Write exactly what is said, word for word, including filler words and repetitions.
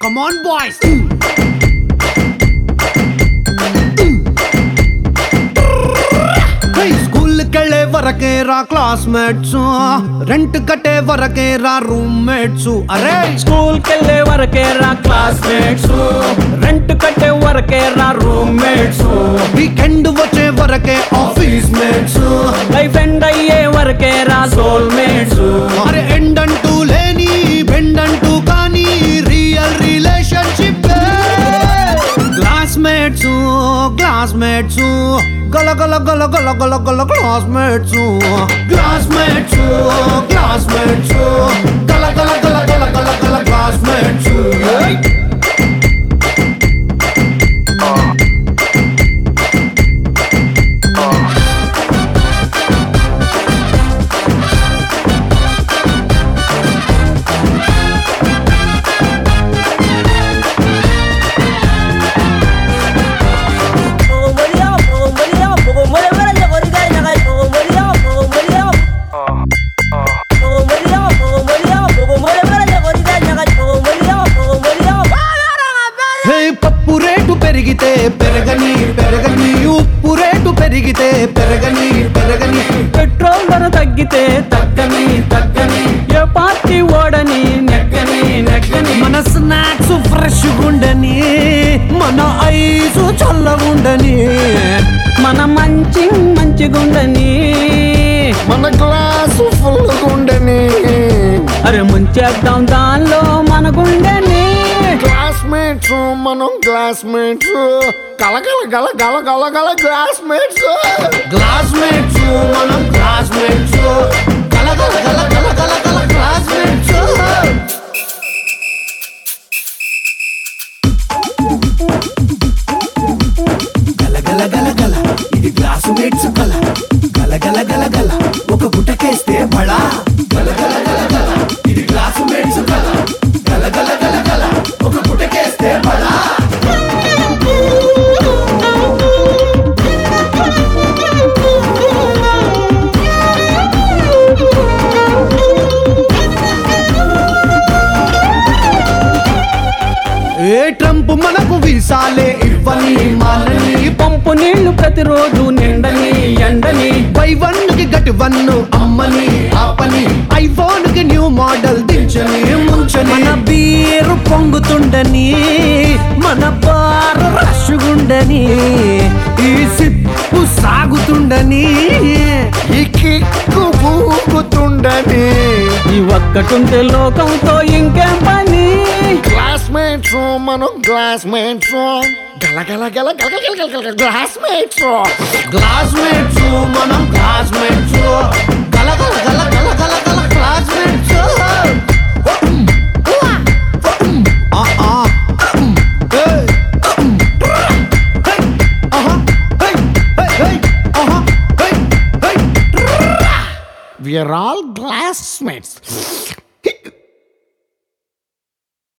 Come on, boys. School के वरके रा classmates rent कटे वरके रा रूममेट्स अरे स्कूल के वरके रा क्लासमेट्स रेंट कटे वरके रा रूममेट्स వీకెండ్ వచ్చే వరకే ఆఫీస్ మేట్స్ లైఫ్ ఎండ్ అయ్యే వరకే రా సోల్మేట్స్ అరే ఎండ్ అంటూ లేని బెండ్ అంటూ కానీ రియల్ రిలేషన్షిప్ క్లాస్మేట్స్ క్లాస్మేట్స్ గల గల గల గల గల గల క్లాస్మేట్స్ క్లాస్మేట్స్ క్లాస్మేట్స్ గల గల గల గల గల గల క్లాస్మేట్స్ పప్పు రేటు పెరిగితే పెరగని పెరగని ఉప్పు రేటు పెరిగితే పెరగని పెరగని పెట్రోల్ ధర తగ్గితే తగ్గని తగ్గని ఏ పార్టీ ఓడని నెగ్గని నెగ్గని మన స్నాక్స్ ఫ్రెష్ గుండని మన ఐస్ చల్లగుండని మన మంచి మంచిగుండని మన గ్లాసు ఫుల్ గుండని అరే ముంచేద్దాం దానిలో మన గుండెని క్లాస్మేట్స్ మనం క్లాస్మేట్స్ కలగల గల గల గల గల క్లాస్మేట్స్ క్లాస్మేట్స్ మనం క్లాస్మేట్స్ కలగల గల గల గల గల క్లాస్మేట్స్ గల గల గల గల ఇది క్లాస్మేట్స్ కల గల గల గల గల ఒక గుటకేస్తే బడా గల గల గల గల ఇది క్లాస్మేట్స్ కల గల గల గల గల ఒక గుటకేస్తే బడా ఏ ట్రంప్ మనకు వీసాలే ఇవ్వని మాలని పంపు నీళ్లు ప్రతిరోజు నిండని ఎండని బై వన్ కి గట్టి వన్ అమ్మని ఆపని ఐఫోన్ కి న్యూ మోడల్ దించని ముంచని మన బీరు పొంగుతుండని మన బారు రషుగుండని ఈ సిప్పు సాగుతుండని ఈ కిక్కు పూగుతుండని ఈ ఒక్కటుంటే లోకంతో ఇంకేం పని క్లాస్మేట్స్ మనం క్లాస్మేట్స్ గల గల గల గల గల గల గల క్లాస్మేట్స్ క్లాస్మేట్స్ మనం క్లాస్మేట్స్ గల గల గల గల గల గల classmates We are all classmates.